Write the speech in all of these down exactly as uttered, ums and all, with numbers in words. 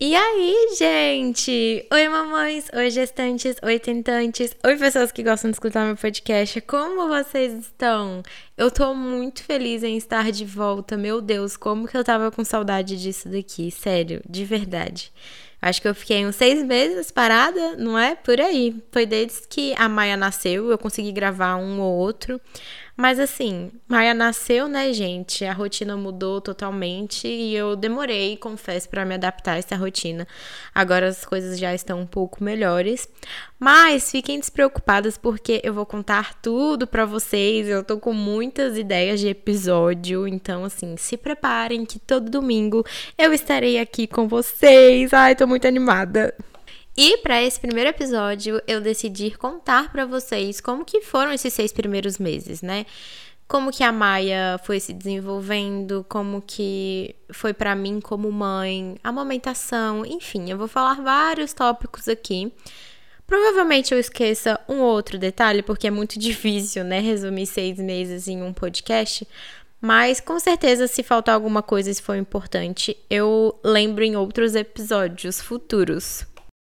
E aí, gente? Oi, mamães, oi, gestantes, oi, tentantes, oi, pessoas que gostam de escutar meu podcast. Como vocês estão? Eu tô muito feliz em estar de volta. Meu Deus, como que eu tava com saudade disso daqui, sério, de verdade. Acho que eu fiquei uns seis meses parada, não é? Por aí. Foi desde que a Maia nasceu, eu consegui gravar um ou outro. Mas assim, Maia nasceu, né, gente? A rotina mudou totalmente e eu demorei, confesso, pra me adaptar a essa rotina. Agora as coisas já estão um pouco melhores. Mas fiquem despreocupadas porque eu vou contar tudo pra vocês. Eu tô com muitas ideias de episódio, então assim, se preparem que todo domingo eu estarei aqui com vocês. Ai, tô muito animada. E para esse primeiro episódio, eu decidi contar para vocês como que foram esses seis primeiros meses, né? Como que a Maia foi se desenvolvendo, como que foi para mim como mãe, a amamentação, enfim, eu vou falar vários tópicos aqui. Provavelmente eu esqueça um ou outro detalhe, porque é muito difícil, né, resumir seis meses em um podcast. Mas, com certeza, se faltar alguma coisa, se for importante, eu lembro em outros episódios futuros.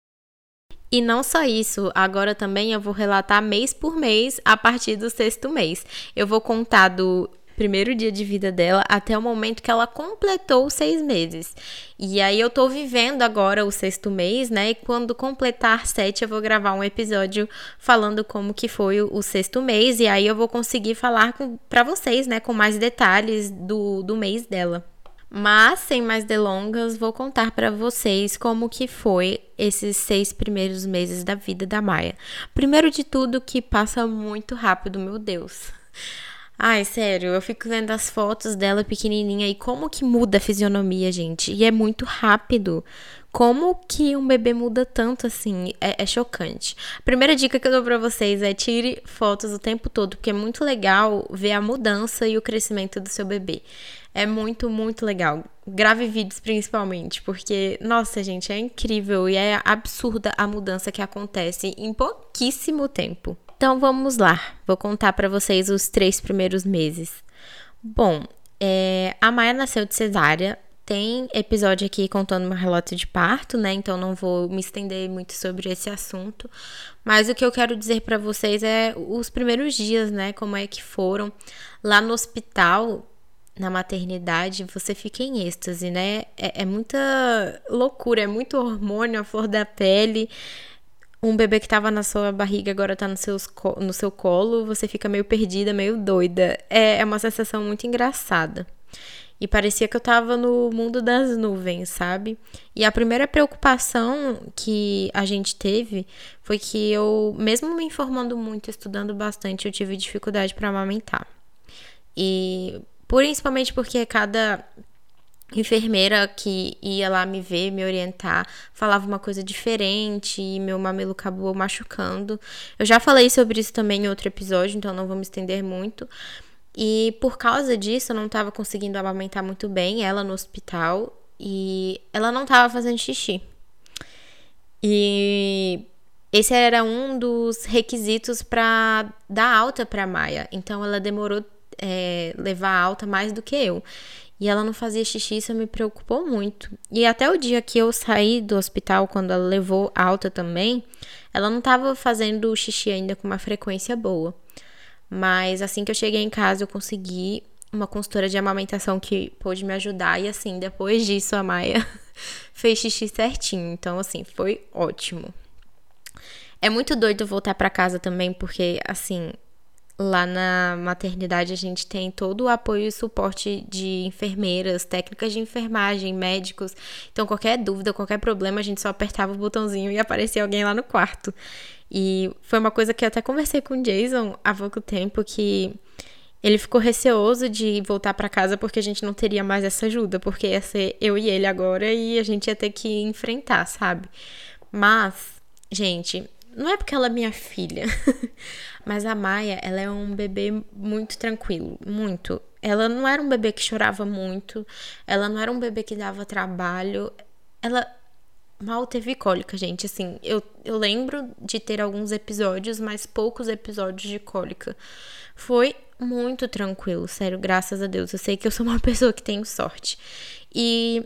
E não só isso, agora também eu vou relatar mês por mês a partir do sexto mês. Eu vou contar do primeiro dia de vida dela até o momento que ela completou os seis meses. E aí eu tô vivendo agora o sexto mês, né? E quando completar sete eu vou gravar um episódio falando como que foi o, o sexto mês. E aí eu vou conseguir falar com, pra vocês, né? Com mais detalhes do, do mês dela. Mas, sem mais delongas, vou contar para vocês como que foi esses seis primeiros meses da vida da Maia. Primeiro de tudo, que passa muito rápido, meu Deus. Ai, sério, eu fico vendo as fotos dela pequenininha e como que muda a fisionomia, gente. E é muito rápido. Como que um bebê muda tanto assim? É, é chocante. A primeira dica que eu dou pra vocês é tire fotos o tempo todo, porque é muito legal ver a mudança e o crescimento do seu bebê. É muito, muito legal. Grave vídeos principalmente, porque, nossa, gente, é incrível e é absurda a mudança que acontece em pouquíssimo tempo. Então, vamos lá. Vou contar pra vocês os três primeiros meses. Bom, é, a Maia nasceu de cesárea. Tem episódio aqui contando meu relato de parto, né? Então não vou me estender muito sobre esse assunto. Mas o que eu quero dizer pra vocês é os primeiros dias, né? Como é que foram. Lá no hospital, na maternidade, você fica em êxtase, né? É, é muita loucura, é muito hormônio, a flor da pele. Um bebê que tava na sua barriga agora tá no, seus, no seu colo. Você fica meio perdida, meio doida. É, é uma sensação muito engraçada. E parecia que eu tava no mundo das nuvens, sabe? E a primeira preocupação que a gente teve foi que eu, mesmo me informando muito, estudando bastante, eu tive dificuldade para amamentar. E principalmente porque cada enfermeira que ia lá me ver, me orientar, falava uma coisa diferente e meu mamilo acabou machucando. Eu já falei sobre isso também em outro episódio, então não vou me estender muito. E por causa disso, eu não tava conseguindo amamentar muito bem ela no hospital e ela não tava fazendo xixi. E esse era um dos requisitos para dar alta pra Maia. Então ela demorou é, levar alta mais do que eu. E ela não fazia xixi, isso me preocupou muito. E até o dia que eu saí do hospital, quando ela levou alta também, ela não tava fazendo xixi ainda com uma frequência boa. Mas assim que eu cheguei em casa, eu consegui uma consultora de amamentação que pôde me ajudar. E assim, depois disso, a Maia fez xixi certinho. Então, assim, foi ótimo. É muito doido voltar pra casa também, porque, assim, lá na maternidade a gente tem todo o apoio e suporte de enfermeiras, técnicas de enfermagem, médicos. Então, qualquer dúvida, qualquer problema, a gente só apertava o botãozinho e aparecia alguém lá no quarto. E foi uma coisa que eu até conversei com o Jason há pouco tempo, que ele ficou receoso de voltar pra casa porque a gente não teria mais essa ajuda, porque ia ser eu e ele agora e a gente ia ter que enfrentar, sabe? Mas, gente, não é porque ela é minha filha, mas a Maia, ela é um bebê muito tranquilo, muito. Ela não era um bebê que chorava muito, ela não era um bebê que dava trabalho, ela mal teve cólica, gente, assim, eu, eu lembro de ter alguns episódios, mas poucos episódios de cólica. Foi muito tranquilo, sério, graças a Deus. Eu sei que eu sou uma pessoa que tem sorte. E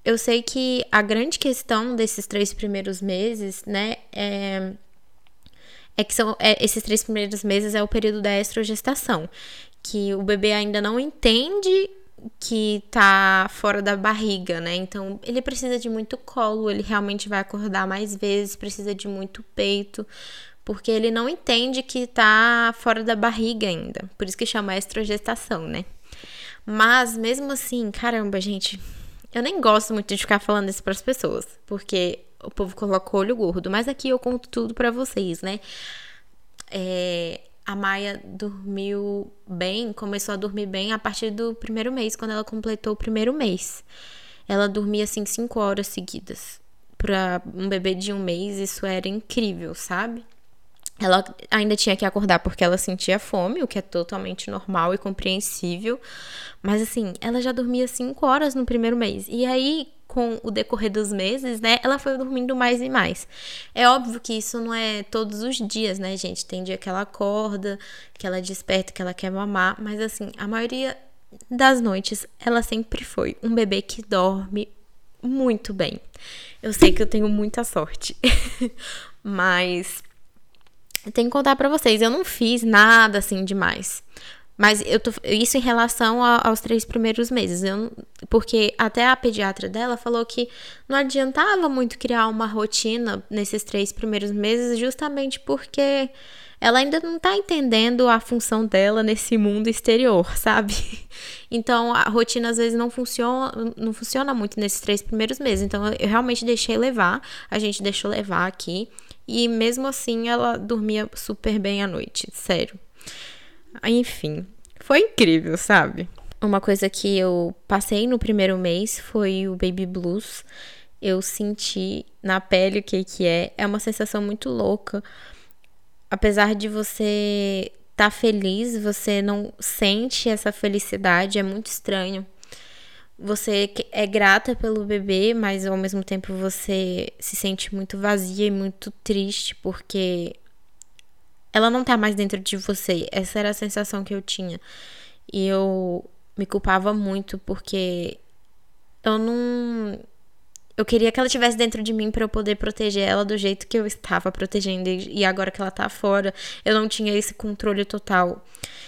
eu sei que a grande questão desses três primeiros meses, né, é, é que são, é, esses três primeiros meses é o período da estrogestação, que o bebê ainda não entende que tá fora da barriga, né? Então, ele precisa de muito colo, ele realmente vai acordar mais vezes, precisa de muito peito, porque ele não entende que tá fora da barriga ainda. Por isso que chama estrogestação, né? Mas, mesmo assim, caramba, gente, eu nem gosto muito de ficar falando isso pras pessoas, porque o povo coloca o olho gordo, mas aqui eu conto tudo pra vocês, né? É... A Maia dormiu bem, começou a dormir bem a partir do primeiro mês, quando ela completou o primeiro mês. Ela dormia, assim, cinco horas seguidas. Pra um bebê de um mês, isso era incrível, sabe? Ela ainda tinha que acordar porque ela sentia fome, o que é totalmente normal e compreensível. Mas, assim, ela já dormia cinco horas no primeiro mês. E aí, com o decorrer dos meses, né, ela foi dormindo mais e mais. É óbvio que isso não é todos os dias, né, gente? Tem dia que ela acorda, que ela desperta, que ela quer mamar. Mas, assim, a maioria das noites, ela sempre foi um bebê que dorme muito bem. Eu sei que eu tenho muita sorte. Mas... tenho que contar pra vocês, eu não fiz nada assim demais. Mas eu tô, isso em relação a, aos três primeiros meses. Eu, porque até a pediatra dela falou que não adiantava muito criar uma rotina nesses três primeiros meses, justamente porque ela ainda não tá entendendo a função dela nesse mundo exterior, sabe? Então, a rotina às vezes não funciona, não funciona muito nesses três primeiros meses. Então, eu realmente deixei levar, a gente deixou levar aqui. E mesmo assim, ela dormia super bem à noite, sério. Enfim, foi incrível, sabe? Uma coisa que eu passei no primeiro mês foi o baby blues. Eu senti na pele o que que é. É uma sensação muito louca. Apesar de você estar feliz, você não sente essa felicidade. É muito estranho. Você é grata pelo bebê, mas ao mesmo tempo você se sente muito vazia e muito triste, porque ela não tá mais dentro de você. Essa era a sensação que eu tinha. E eu me culpava muito, porque eu não... eu queria que ela estivesse dentro de mim pra eu poder proteger ela do jeito que eu estava protegendo. E agora que ela tá fora, eu não tinha esse controle total.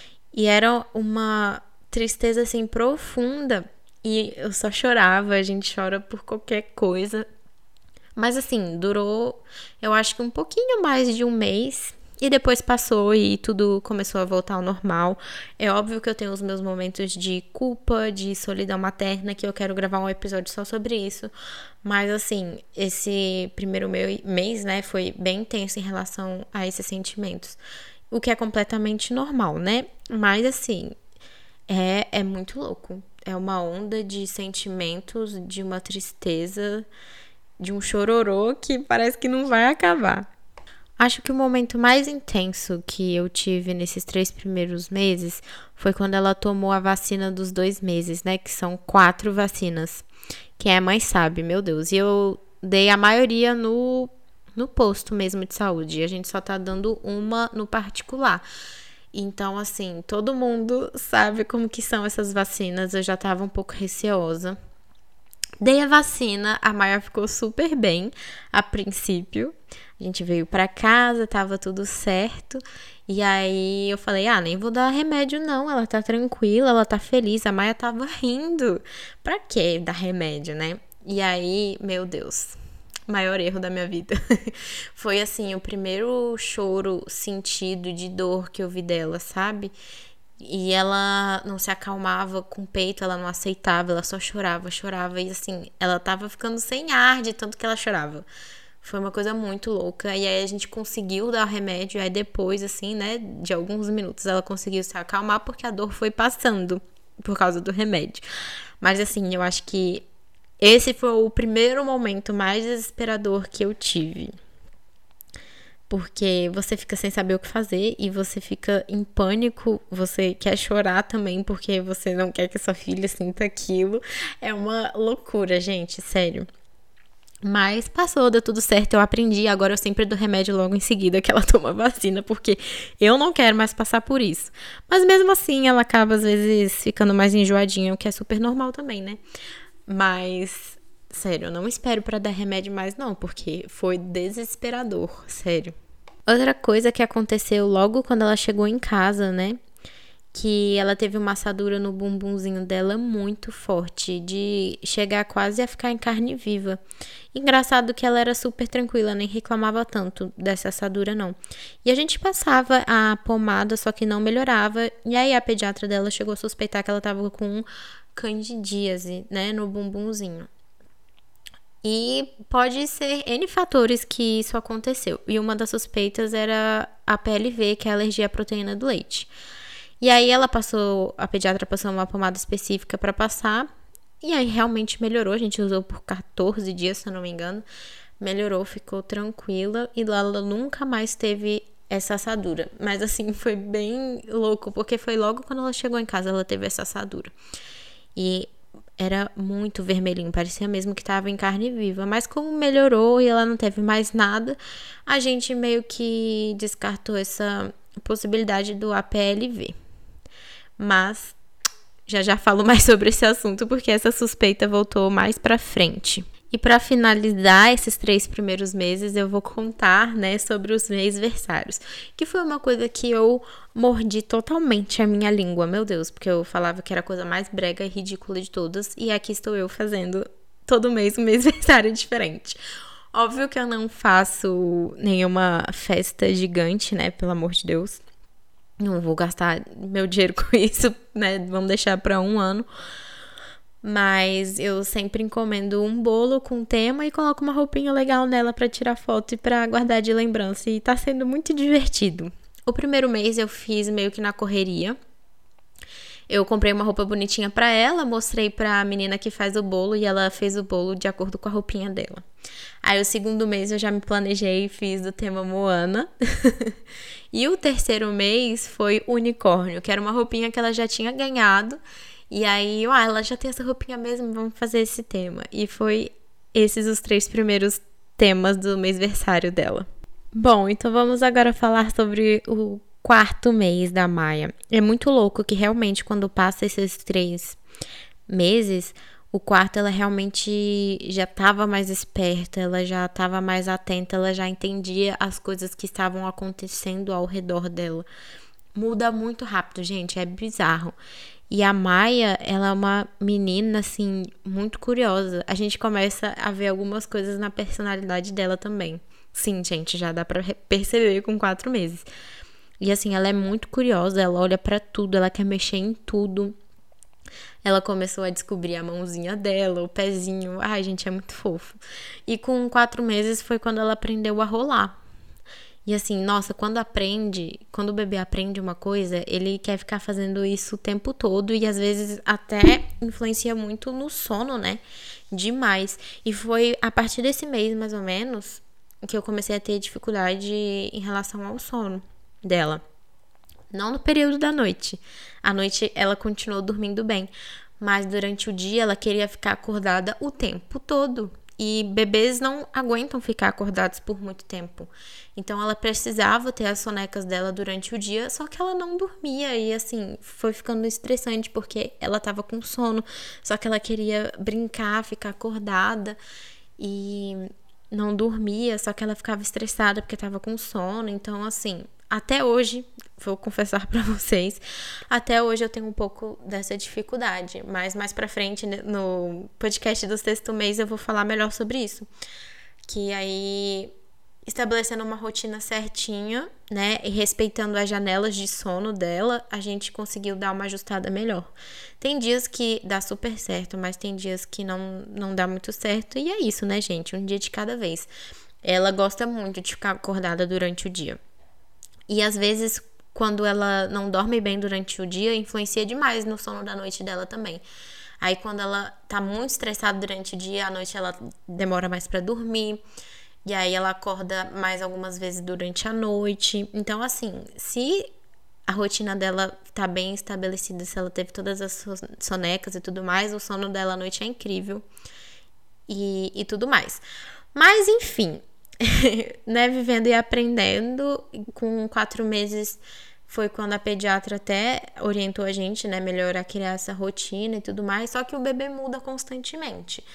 E era uma tristeza, assim, profunda. E eu só chorava, a gente chora por qualquer coisa. Mas assim, durou, eu acho que um pouquinho mais de um mês. E depois passou e tudo começou a voltar ao normal. É óbvio que eu tenho os meus momentos de culpa, de solidão materna, que eu quero gravar um episódio só sobre isso. Mas assim, esse primeiro mês, né, foi bem intenso em relação a esses sentimentos. O que é completamente normal, né? Mas assim, é, é muito louco. É uma onda de sentimentos, de uma tristeza, de um chororô que parece que não vai acabar. Acho que o momento mais intenso que eu tive nesses três primeiros meses foi quando ela tomou a vacina dos dois meses, né? Que são quatro vacinas. Quem é mãe sabe, meu Deus. E eu dei a maioria no, no posto mesmo de saúde. E a gente só tá dando uma no particular. Então, assim, todo mundo sabe como que são essas vacinas. Eu já tava um pouco receosa. Dei a vacina, a Maia ficou super bem a princípio. A gente veio pra casa, tava tudo certo. E aí eu falei, ah, nem vou dar remédio não, ela tá tranquila, ela tá feliz. A Maia tava rindo. Pra que dar remédio, né? E aí, meu Deus, maior erro da minha vida. Foi assim, o primeiro choro sentido de dor que eu vi dela, sabe? E ela não se acalmava com o peito, ela não aceitava, ela só chorava, chorava. E assim, ela tava ficando sem ar de tanto que ela chorava. Foi uma coisa muito louca. E aí a gente conseguiu dar o remédio. Aí depois, assim, né, de alguns minutos, ela conseguiu se acalmar porque a dor foi passando por causa do remédio. Mas assim, eu acho que esse foi o primeiro momento mais desesperador que eu tive. Porque você fica sem saber o que fazer e você fica em pânico, você quer chorar também porque você não quer que sua filha sinta aquilo. É uma loucura, gente, sério. Mas passou, deu tudo certo, eu aprendi. Agora eu sempre dou remédio logo em seguida que ela toma vacina, porque eu não quero mais passar por isso. Mas mesmo assim, ela acaba às vezes ficando mais enjoadinha, o que é super normal também, né? Mas sério, eu não espero pra dar remédio mais não, porque foi desesperador, sério. Outra coisa que aconteceu logo quando ela chegou em casa, né? Que ela teve uma assadura no bumbumzinho dela muito forte, de chegar quase a ficar em carne viva. Engraçado que ela era super tranquila, nem reclamava tanto dessa assadura não. E a gente passava a pomada, só que não melhorava. E aí a pediatra dela chegou a suspeitar que ela tava com candidíase, né, no bumbumzinho. E pode ser N fatores que isso aconteceu. E uma das suspeitas era a P L V, que é a alergia à proteína do leite. E aí ela passou, a pediatra passou uma pomada específica pra passar. E aí realmente melhorou. A gente usou por quatorze dias, se eu não me engano. Melhorou, ficou tranquila. E ela nunca mais teve essa assadura. Mas assim, foi bem louco, porque foi logo quando ela chegou em casa, ela teve essa assadura. E era muito vermelhinho, parecia mesmo que tava em carne viva. Mas como melhorou e ela não teve mais nada, a gente meio que descartou essa possibilidade do A P L V. Mas já já falo mais sobre esse assunto, porque essa suspeita voltou mais pra frente. E para finalizar esses três primeiros meses, eu vou contar, né, sobre os mêsversários, que foi uma coisa que eu mordi totalmente a minha língua, meu Deus, porque eu falava que era a coisa mais brega e ridícula de todas, e aqui estou eu fazendo todo mês um mêsversário diferente. Óbvio que eu não faço nenhuma festa gigante, né, pelo amor de Deus. Não vou gastar meu dinheiro com isso, né, vamos deixar para um ano. Mas eu sempre encomendo um bolo com tema e coloco uma roupinha legal nela pra tirar foto e pra guardar de lembrança. E tá sendo muito divertido. O primeiro mês eu fiz meio que na correria. Eu comprei uma roupa bonitinha pra ela, mostrei pra menina que faz o bolo e ela fez o bolo de acordo com a roupinha dela. Aí o segundo mês eu já me planejei e fiz do tema Moana. E o terceiro mês foi unicórnio, que era uma roupinha que ela já tinha ganhado. E aí, ah, ela já tem essa roupinha mesmo, vamos fazer esse tema. E foi esses os três primeiros temas do mêsversário dela. Bom, então vamos agora falar sobre o quarto mês da Maia. É muito louco que realmente quando passa esses três meses, o quarto ela realmente já estava mais esperta, ela já estava mais atenta, ela já entendia as coisas que estavam acontecendo ao redor dela. Muda muito rápido, gente, é bizarro. E a Maia, ela é uma menina, assim, muito curiosa. A gente começa a ver algumas coisas na personalidade dela também. Sim, gente, já dá pra perceber com quatro meses. E assim, ela é muito curiosa, ela olha pra tudo, ela quer mexer em tudo. Ela começou a descobrir a mãozinha dela, o pezinho. Ai, gente, é muito fofo. E com quatro meses foi quando ela aprendeu a rolar. E assim, nossa, quando aprende, quando o bebê aprende uma coisa, ele quer ficar fazendo isso o tempo todo e às vezes até influencia muito no sono, né? Demais. E foi a partir desse mês, mais ou menos, que eu comecei a ter dificuldade em relação ao sono dela. Não no período da noite. À noite ela continuou dormindo bem, mas durante o dia ela queria ficar acordada o tempo todo. E bebês não aguentam ficar acordados por muito tempo. Então ela precisava ter as sonecas dela durante o dia, só que ela não dormia. E assim, foi ficando estressante porque ela tava com sono, só que ela queria brincar, ficar acordada e não dormia, só que ela ficava estressada porque tava com sono. Então assim, até hoje, vou confessar pra vocês, até hoje eu tenho um pouco dessa dificuldade, mas mais pra frente, no podcast do sexto mês, eu vou falar melhor sobre isso. Que aí, estabelecendo uma rotina certinha, né, e respeitando as janelas de sono dela, a gente conseguiu dar uma ajustada melhor. Tem dias que dá super certo, mas tem dias que não, não dá muito certo, e é isso, né, gente? Um dia de cada vez. Ela gosta muito de ficar acordada durante o dia. E às vezes, quando ela não dorme bem durante o dia, influencia demais no sono da noite dela também. Aí quando ela tá muito estressada durante o dia, à noite ela demora mais pra dormir. E aí ela acorda mais algumas vezes durante a noite. Então assim, se a rotina dela tá bem estabelecida, se ela teve todas as sonecas e tudo mais, o sono dela à noite é incrível. E, e tudo mais. Mas enfim... né, vivendo e aprendendo. Com quatro meses foi quando a pediatra até orientou a gente, né, melhor a criar essa rotina e tudo mais, só que o bebê muda constantemente,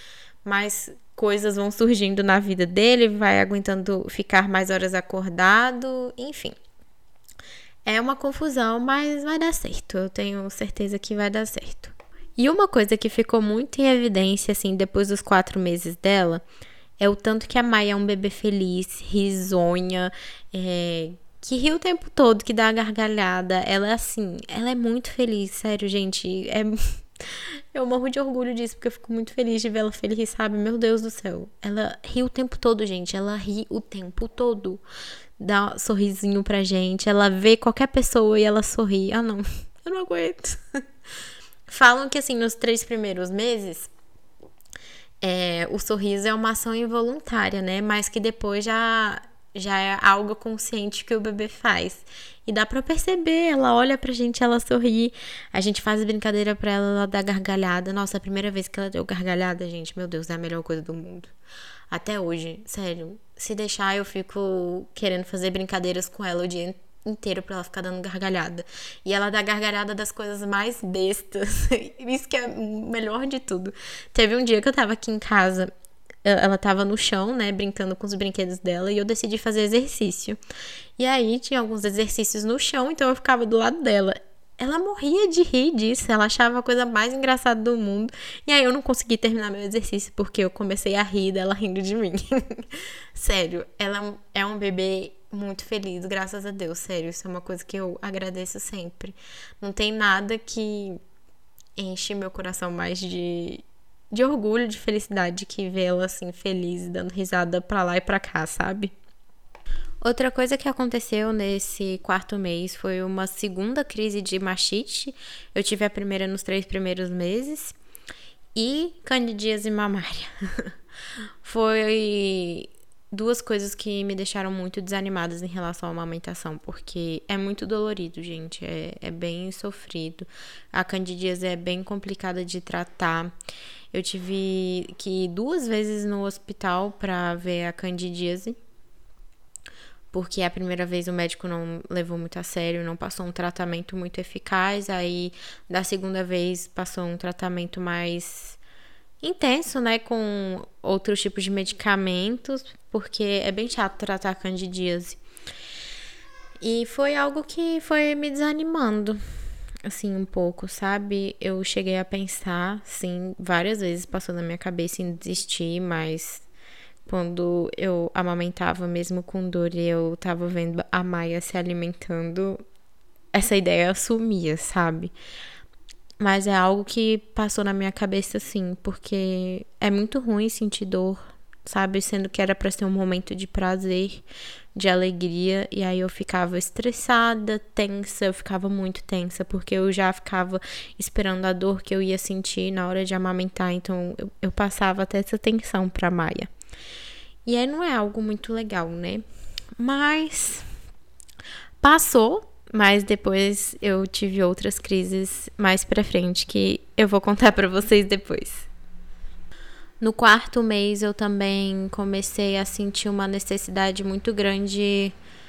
mais coisas vão surgindo na vida dele, vai aguentando ficar mais horas acordado, enfim. É uma confusão, mas vai dar certo. Eu tenho certeza que vai dar certo. E uma coisa que ficou muito em evidência, assim, depois dos quatro meses dela, é o tanto que a Maia é um bebê feliz, risonha, é, que ri o tempo todo, que dá a gargalhada. Ela é assim, ela é muito feliz, sério, gente. É... Eu morro de orgulho disso, porque eu fico muito feliz de ver ela feliz, sabe? Meu Deus do céu. Ela ri o tempo todo, gente. Ela ri o tempo todo. Dá um sorrisinho pra gente. Ela vê qualquer pessoa e ela sorri. Ah, não. Eu não aguento. Falam que, assim, nos três primeiros meses, é, o sorriso é uma ação involuntária, né? Mas que depois já, já é algo consciente que o bebê faz. E dá pra perceber, ela olha pra gente, ela sorri. A gente faz brincadeira pra ela, ela dá gargalhada. Nossa, a primeira vez que ela deu gargalhada, gente, meu Deus, é a melhor coisa do mundo. Até hoje, sério. Se deixar, eu fico querendo fazer brincadeiras com ela o dia inteiro pra ela ficar dando gargalhada. E ela dá gargalhada das coisas mais bestas. Isso que é o melhor de tudo. Teve um dia que eu tava aqui em casa, ela tava no chão, né, brincando com os brinquedos dela, e eu decidi fazer exercício. E aí tinha alguns exercícios no chão, então eu ficava do lado dela. Ela morria de rir disso, ela achava a coisa mais engraçada do mundo. E aí eu não consegui terminar meu exercício porque eu comecei a rir dela rindo de mim. Sério, ela é um bebê muito feliz, graças a Deus, sério. Isso é uma coisa que eu agradeço sempre. Não tem nada que enche meu coração mais de, de orgulho, de felicidade, que vê-la assim feliz, dando risada pra lá e pra cá, sabe? Outra coisa que aconteceu nesse quarto mês foi uma segunda crise de mastite. Eu tive a primeira nos três primeiros meses. E candidíase mamária. Foi duas coisas que me deixaram muito desanimadas em relação à amamentação, porque é muito dolorido, gente. É, é bem sofrido. A candidíase é bem complicada de tratar. Eu tive que ir duas vezes no hospital pra ver a candidíase, porque a primeira vez o médico não levou muito a sério, não passou um tratamento muito eficaz. Aí, da segunda vez, passou um tratamento mais intenso, né, com outros tipos de medicamentos, porque é bem chato tratar a candidíase. E foi algo que foi me desanimando, assim, um pouco, sabe? Eu cheguei a pensar, sim, várias vezes passou na minha cabeça em desistir, mas quando eu amamentava mesmo com dor e eu tava vendo a Maia se alimentando, essa ideia sumia, sabe? Mas é algo que passou na minha cabeça, sim, porque é muito ruim sentir dor, sabe? Sendo que era pra ser um momento de prazer, de alegria, e aí eu ficava estressada, tensa, eu ficava muito tensa, porque eu já ficava esperando a dor que eu ia sentir na hora de amamentar, então eu, eu passava até essa tensão pra Maia. E aí não é algo muito legal, né? Mas passou, mas depois eu tive outras crises mais pra frente que eu vou contar pra vocês depois. No quarto mês eu também comecei a sentir uma necessidade muito grande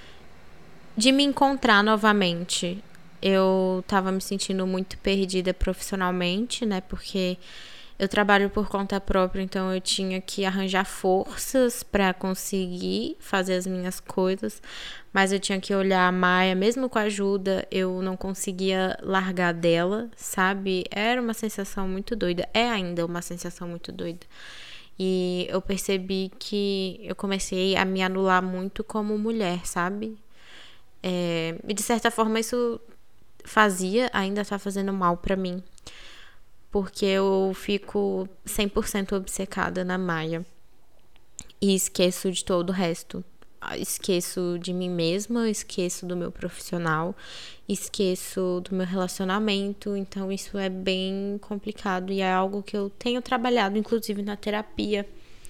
de me encontrar novamente. Eu tava me sentindo muito perdida profissionalmente, né? Porque eu trabalho por conta própria, então eu tinha que arranjar forças para conseguir fazer as minhas coisas, mas eu tinha que olhar a Maia, mesmo com a ajuda, eu não conseguia largar dela, sabe? Era uma sensação muito doida, é ainda uma sensação muito doida. E eu percebi que eu comecei a me anular muito como mulher, sabe? É, e de certa forma isso fazia, ainda tá fazendo mal pra mim, porque eu fico cem por cento obcecada na Maia e esqueço de todo o resto. Esqueço de mim mesma, esqueço do meu profissional, esqueço do meu relacionamento. Então isso é bem complicado e é algo que eu tenho trabalhado, inclusive na terapia.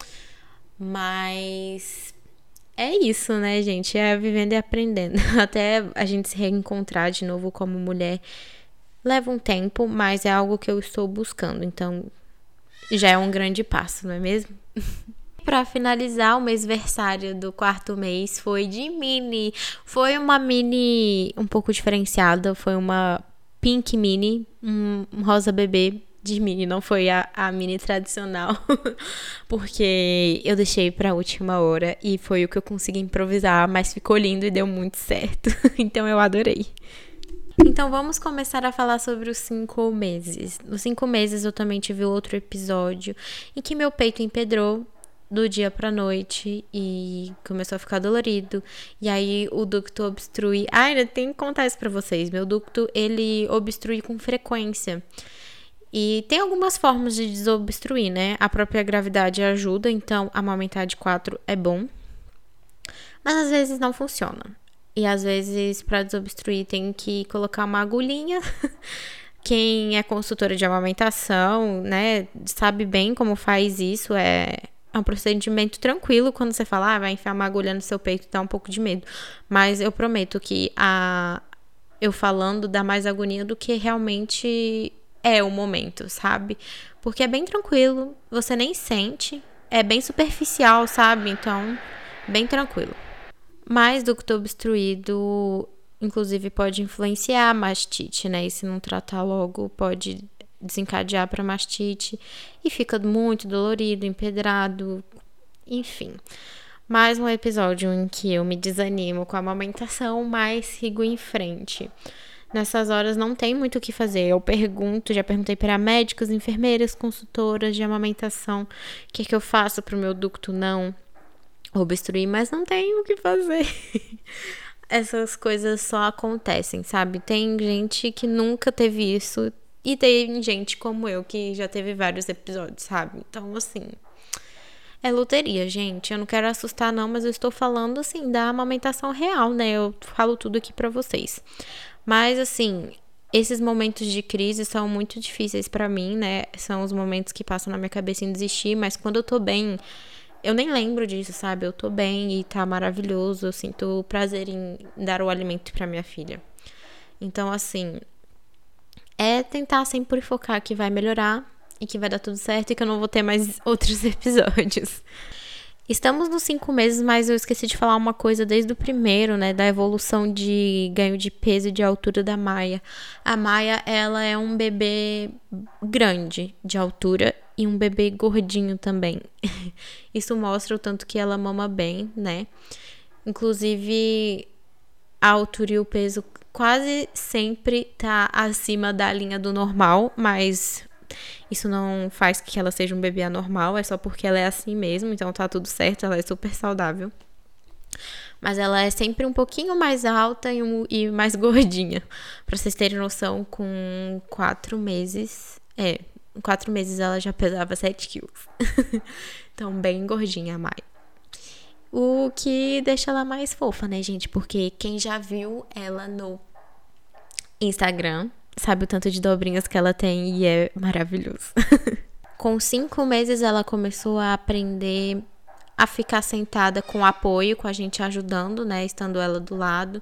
Mas é isso, né, gente? É vivendo e aprendendo. Até a gente se reencontrar de novo como mulher leva um tempo, mas é algo que eu estou buscando, então já é um grande passo, não é mesmo? Para finalizar, o mêsversário do quarto mês foi de mini. Foi uma mini um pouco diferenciada, foi uma pink mini, um, um rosa bebê de mini, não foi a, a mini tradicional, porque eu deixei pra última hora e foi o que eu consegui improvisar, mas ficou lindo e deu muito certo, então eu adorei. Então vamos começar a falar sobre os cinco meses. Nos cinco meses eu também tive outro episódio em que meu peito empedrou do dia pra noite e começou a ficar dolorido. E aí o ducto obstrui. Ah, ainda tem que contar isso pra vocês. Meu ducto, ele obstrui com frequência. E tem algumas formas de desobstruir, né? A própria gravidade ajuda, então amamentar de quatro é bom. Mas às vezes não funciona. E às vezes, para desobstruir, tem que colocar uma agulhinha. Quem é consultora de amamentação, né, sabe bem como faz isso. É, é um procedimento tranquilo. Quando você fala, ah, vai enfiar uma agulha no seu peito, dá um pouco de medo. Mas eu prometo que a, eu falando dá mais agonia do que realmente é o momento, sabe? Porque é bem tranquilo, você nem sente. É bem superficial, sabe? Então, bem tranquilo. Mas ducto obstruído, inclusive, pode influenciar a mastite, né? E se não tratar logo, pode desencadear para mastite e fica muito dolorido, empedrado, enfim. Mais um episódio em que eu me desanimo com a amamentação, mas sigo em frente. Nessas horas não tem muito o que fazer. Eu pergunto, já perguntei para médicos, enfermeiras, consultoras de amamentação, o que é que eu faço para o meu ducto não obstruir, mas não tem o que fazer. Essas coisas só acontecem, sabe? Tem gente que nunca teve isso e tem gente como eu que já teve vários episódios, sabe? Então, assim, é loteria, gente. Eu não quero assustar não, mas eu estou falando, assim, da amamentação real, né? Eu falo tudo aqui pra vocês. Mas, assim, esses momentos de crise são muito difíceis pra mim, né? São os momentos que passam na minha cabeça em desistir, mas quando eu tô bem, eu nem lembro disso, sabe? Eu tô bem e tá maravilhoso. Eu sinto prazer em dar o alimento pra minha filha. Então, assim, é tentar sempre focar que vai melhorar e que vai dar tudo certo e que eu não vou ter mais outros episódios. Estamos nos cinco meses, mas eu esqueci de falar uma coisa desde o primeiro, né? Da evolução de ganho de peso e de altura da Maia. A Maia, ela é um bebê grande de altura e um bebê gordinho também. Isso mostra o tanto que ela mama bem, né? Inclusive, a altura e o peso quase sempre tá acima da linha do normal, mas isso não faz que ela seja um bebê anormal, é só porque ela é assim mesmo, então tá tudo certo, ela é super saudável. Mas ela é sempre um pouquinho mais alta e, um, e mais gordinha. Pra vocês terem noção, com quatro meses... É, em quatro meses ela já pesava sete quilos. Então, bem gordinha a Mai. O que deixa ela mais fofa, né, gente? Porque quem já viu ela no Instagram sabe o tanto de dobrinhas que ela tem e é maravilhoso. Com cinco meses ela começou a aprender a ficar sentada com apoio, com a gente ajudando, né? Estando ela do lado.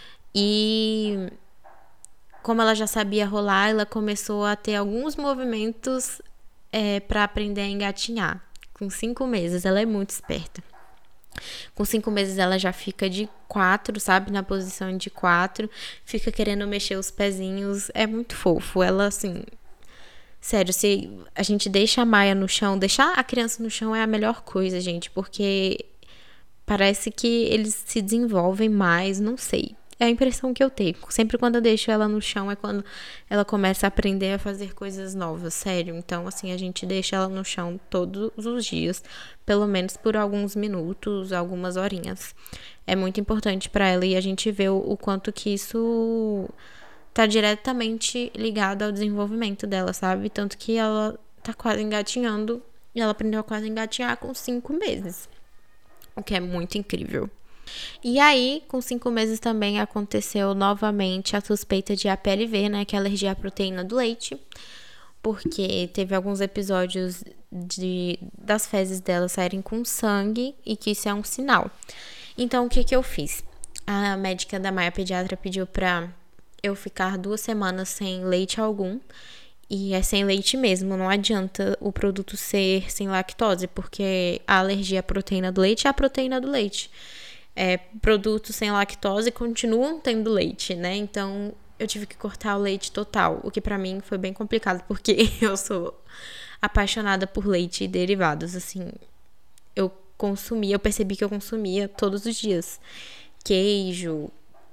E como ela já sabia rolar, ela começou a ter alguns movimentos é, para aprender a engatinhar. Com cinco meses, ela é muito esperta. Com cinco meses ela já fica de quatro, sabe? Na posição de quatro. Fica querendo mexer os pezinhos. É muito fofo. Ela, assim... Sério, se a gente deixa a Maia no chão... Deixar a criança no chão é a melhor coisa, gente. Porque parece que eles se desenvolvem mais. Não sei. É a impressão que eu tenho. Sempre quando eu deixo ela no chão é quando ela começa a aprender a fazer coisas novas, sério. Então, assim, a gente deixa ela no chão todos os dias, pelo menos por alguns minutos, algumas horinhas. É muito importante pra ela e a gente vê o, o quanto que isso tá diretamente ligado ao desenvolvimento dela, sabe? Tanto que ela tá quase engatinhando e ela aprendeu a quase engatinhar com cinco meses, o que é muito incrível. E aí, com cinco meses também aconteceu novamente a suspeita de A P L V, né, que é alergia à proteína do leite, porque teve alguns episódios de, das fezes dela saírem com sangue e que isso é um sinal. Então, o que que eu fiz? A médica da Maia pediatra pediu pra eu ficar duas semanas sem leite algum, e é sem leite mesmo, não adianta o produto ser sem lactose, porque a alergia à proteína do leite é a proteína do leite. É, produtos sem lactose continuam tendo leite, né? Então, eu tive que cortar o leite total, o que pra mim foi bem complicado, porque eu sou apaixonada por leite e derivados, assim, eu consumia, eu percebi que eu consumia todos os dias. Queijo,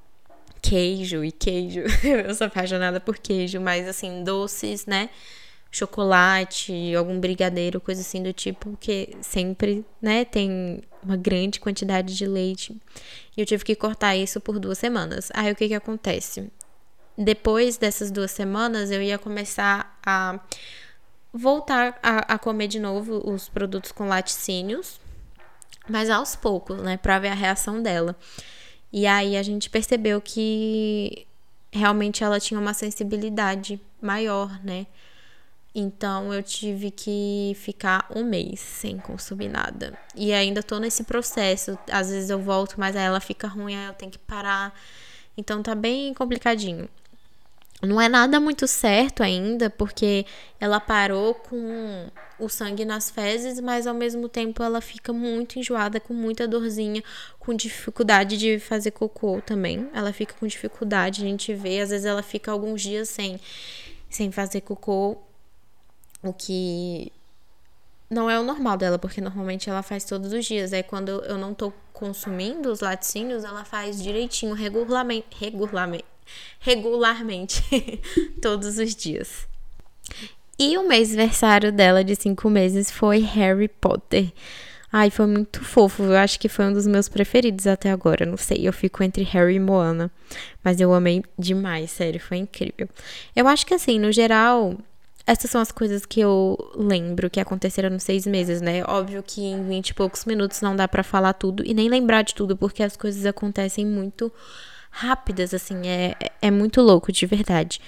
queijo e queijo. Eu sou apaixonada por queijo, mas assim, doces, né? Chocolate, algum brigadeiro, coisa assim do tipo, porque sempre, né, tem uma grande quantidade de leite. E eu tive que cortar isso por duas semanas. Aí o que que acontece? Depois dessas duas semanas, eu ia começar a voltar a, a comer de novo os produtos com laticínios, mas aos poucos, né, pra ver a reação dela. E aí a gente percebeu que realmente ela tinha uma sensibilidade maior, né? Então eu tive que ficar um mês sem consumir nada. E ainda tô nesse processo. Às vezes eu volto, mas aí ela fica ruim, aí eu tenho que parar. Então tá bem complicadinho. Não é nada muito certo ainda, porque ela parou com o sangue nas fezes, mas ao mesmo tempo ela fica muito enjoada, com muita dorzinha, com dificuldade de fazer cocô também. Ela fica com dificuldade, a gente vê, às vezes ela fica alguns dias sem, sem fazer cocô, o que não é o normal dela, porque normalmente ela faz todos os dias. Aí quando eu não tô consumindo os laticínios, ela faz direitinho, regularmente, regularmente, regularmente todos os dias. E o mêsversário dela de cinco meses foi Harry Potter. Ai, foi muito fofo. Eu acho que foi um dos meus preferidos até agora. Não sei, eu fico entre Harry e Moana. Mas eu amei demais, sério, foi incrível. Eu acho que assim, no geral, essas são as coisas que eu lembro que aconteceram nos seis meses, né? Óbvio que em vinte e poucos minutos não dá pra falar tudo e nem lembrar de tudo, porque as coisas acontecem muito rápidas, assim, é, é muito louco, de verdade.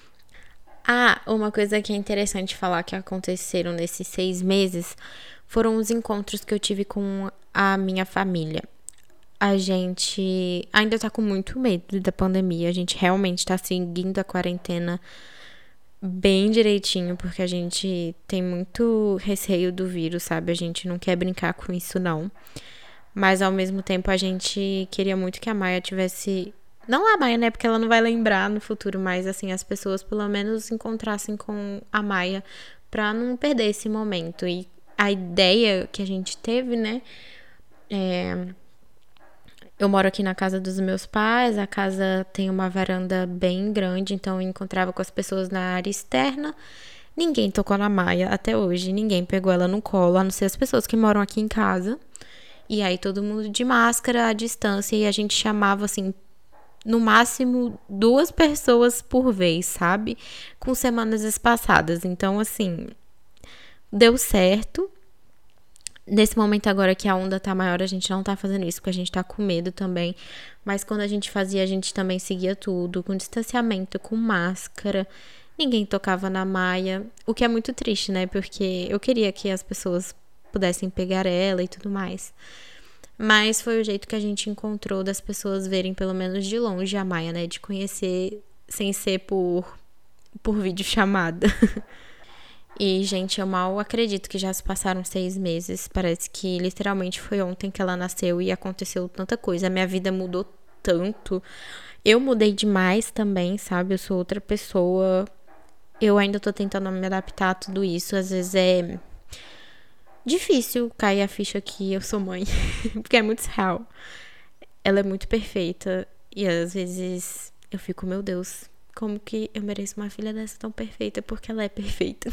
Ah, uma coisa que é interessante falar que aconteceram nesses seis meses foram os encontros que eu tive com a minha família. A gente ainda tá com muito medo da pandemia, a gente realmente tá seguindo a quarentena bem direitinho, porque a gente tem muito receio do vírus, sabe? A gente não quer brincar com isso, não. Mas, ao mesmo tempo, a gente queria muito que a Maia tivesse... Não a Maia, né? Porque ela não vai lembrar no futuro, mas, assim, as pessoas pelo menos encontrassem com a Maia pra não perder esse momento. E a ideia que a gente teve, né? É... Eu moro aqui na casa dos meus pais, a casa tem uma varanda bem grande, então eu encontrava com as pessoas na área externa. Ninguém tocou na Maia até hoje, ninguém pegou ela no colo, a não ser as pessoas que moram aqui em casa. E aí todo mundo de máscara, à distância, e a gente chamava, assim, no máximo duas pessoas por vez, sabe? Com semanas espaçadas. Então, assim, deu certo. Nesse momento agora que a onda tá maior, a gente não tá fazendo isso, porque a gente tá com medo também. Mas quando a gente fazia, a gente também seguia tudo, com distanciamento, com máscara. Ninguém tocava na Maia, o que é muito triste, né? Porque eu queria que as pessoas pudessem pegar ela e tudo mais. Mas foi o jeito que a gente encontrou das pessoas verem pelo menos de longe a Maia, né? De conhecer sem ser por, por videochamada. E, gente, eu mal acredito que já se passaram seis meses. Parece que literalmente foi ontem que ela nasceu e aconteceu tanta coisa. A minha vida mudou tanto. Eu mudei demais também, sabe? Eu sou outra pessoa. Eu ainda tô tentando me adaptar a tudo isso. Às vezes é difícil cair a ficha que eu sou mãe. Porque é muito real. Ela é muito perfeita. E às vezes eu fico, meu Deus... Como que eu mereço uma filha dessa tão perfeita? Porque ela é perfeita.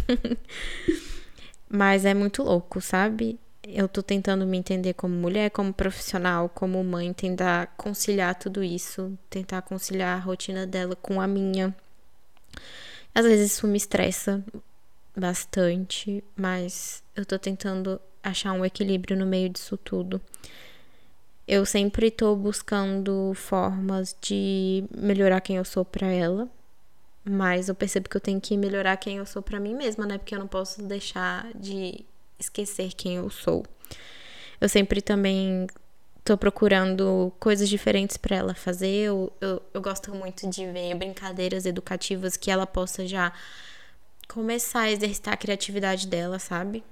Mas é muito louco, sabe? Eu tô tentando me entender como mulher, como profissional, como mãe, tentar conciliar tudo isso. Tentar conciliar a rotina dela com a minha. Às vezes isso me estressa bastante, mas eu tô tentando achar um equilíbrio no meio disso tudo. Eu sempre tô buscando formas de melhorar quem eu sou pra ela. Mas eu percebo que eu tenho que melhorar quem eu sou pra mim mesma, né? Porque eu não posso deixar de esquecer quem eu sou. Eu sempre também tô procurando coisas diferentes pra ela fazer. Eu, eu, eu gosto muito de ver brincadeiras educativas que ela possa já começar a exercitar a criatividade dela, sabe?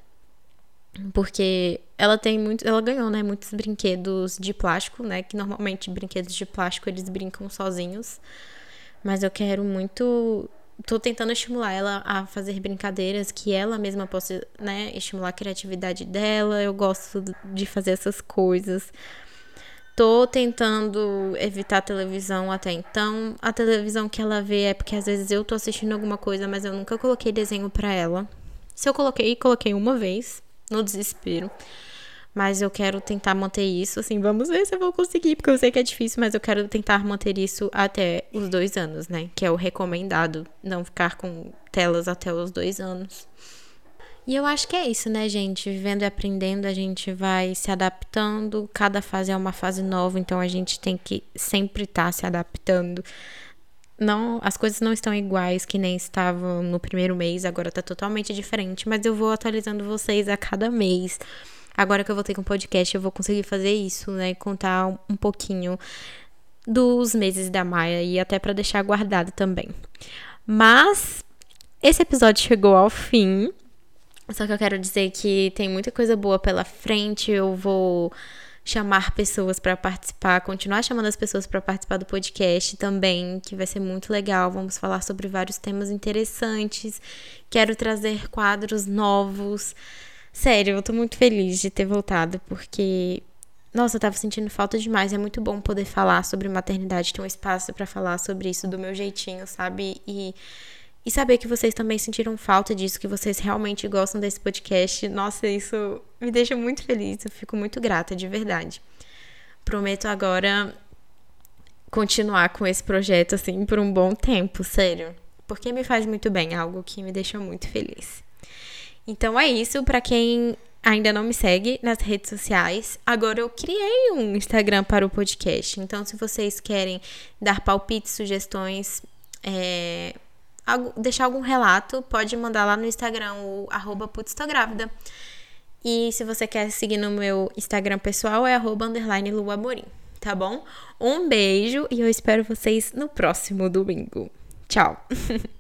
Porque ela tem muito, ela ganhou, né, muitos brinquedos de plástico, né, que normalmente brinquedos de plástico eles brincam sozinhos, Mas eu quero muito... Tô tentando estimular ela a fazer brincadeiras que ela mesma possa, né, estimular a criatividade dela. Eu gosto de fazer essas coisas. Tô tentando evitar a televisão até então. A televisão que ela vê é porque às vezes eu tô assistindo alguma coisa, mas eu nunca coloquei desenho pra ela. Se eu coloquei, coloquei uma vez, no desespero. Mas eu quero tentar manter isso, assim, vamos ver se eu vou conseguir, porque eu sei que é difícil, mas eu quero tentar manter isso até os dois anos, né? Que é o recomendado, não ficar com telas até os dois anos. E eu acho que é isso, né, gente? Vivendo e aprendendo, a gente vai se adaptando. Cada fase é uma fase nova, então a gente tem que sempre estar se adaptando. Não, as coisas não estão iguais que nem estavam no primeiro mês, agora tá totalmente diferente, mas eu vou atualizando vocês a cada mês. Agora que eu voltei com o podcast, eu vou conseguir fazer isso, né? Contar um pouquinho dos meses da Maia e até pra deixar guardado também. Mas esse episódio chegou ao fim. Só que eu quero dizer que tem muita coisa boa pela frente. Eu vou chamar pessoas pra participar, continuar chamando as pessoas pra participar do podcast também, que vai ser muito legal. Vamos falar sobre vários temas interessantes. Quero trazer quadros novos. Sério, eu tô muito feliz de ter voltado, porque, nossa, eu tava sentindo falta demais. É muito bom poder falar sobre maternidade, ter um espaço pra falar sobre isso do meu jeitinho, sabe? E, e saber que vocês também sentiram falta disso, que vocês realmente gostam desse podcast. Nossa, isso me deixa muito feliz, eu fico muito grata, de verdade. Prometo agora continuar com esse projeto, assim, por um bom tempo, sério. Porque me faz muito bem, algo que me deixa muito feliz. Então é isso, pra quem ainda não me segue nas redes sociais, agora eu criei um Instagram para o podcast. Então, se vocês querem dar palpites, sugestões, é, deixar algum relato, pode mandar lá no Instagram, o arroba putz tô grávida. E se você quer seguir no meu Instagram pessoal, é arroba underline luamorim, tá bom? Um beijo e eu espero vocês no próximo domingo. Tchau!